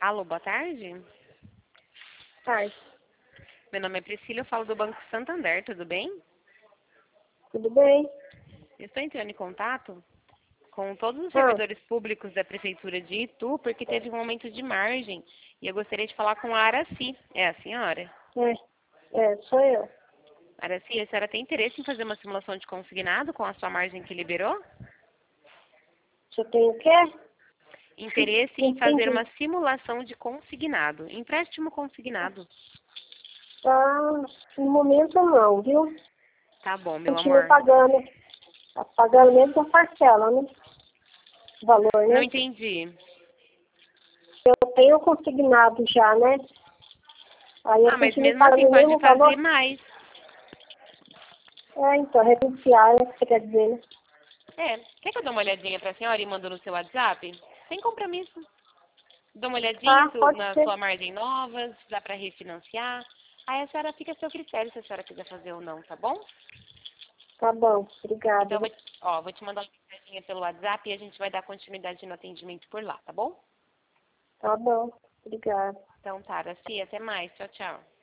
Alô, boa tarde. Tarde. Meu nome é Priscila, eu falo do Banco Santander, tudo bem? Tudo bem? Eu estou entrando em contato com todos os Ah, servidores públicos da Prefeitura de Itu, porque teve um aumento de margem e eu gostaria de falar com a Araci. É a senhora? sou eu. Araci, a senhora tem interesse em fazer uma simulação de consignado com a sua margem que liberou? Você tem o quê? Interesse Não em fazer entendi. uma simulação de consignado, empréstimo consignado. Ah, no momento não, viu? Tá bom, meu Continuo amor. pagando. Tá pagando mesmo a parcela, né? O valor, Não né? entendi. Eu tenho consignado já, né? Aí eu Ah, mas continuo mesmo pagando assim o pode mesmo fazer valor. mais. Então, renunciar, né? Que você quer dizer, né? Quer que eu dê uma olhadinha pra senhora e mando no seu WhatsApp? Sem compromisso. Dá uma olhadinha Tá, pode na ser. sua margem nova, se dá pra refinanciar. Aí a senhora fica a seu critério se a senhora quiser fazer ou não, tá bom? Tá bom, obrigada. Então vou te mandar uma mensagem pelo WhatsApp e a gente vai dar continuidade no atendimento por lá, tá bom? Tá bom, obrigada. Então tá, Araci, até mais. Tchau, tchau.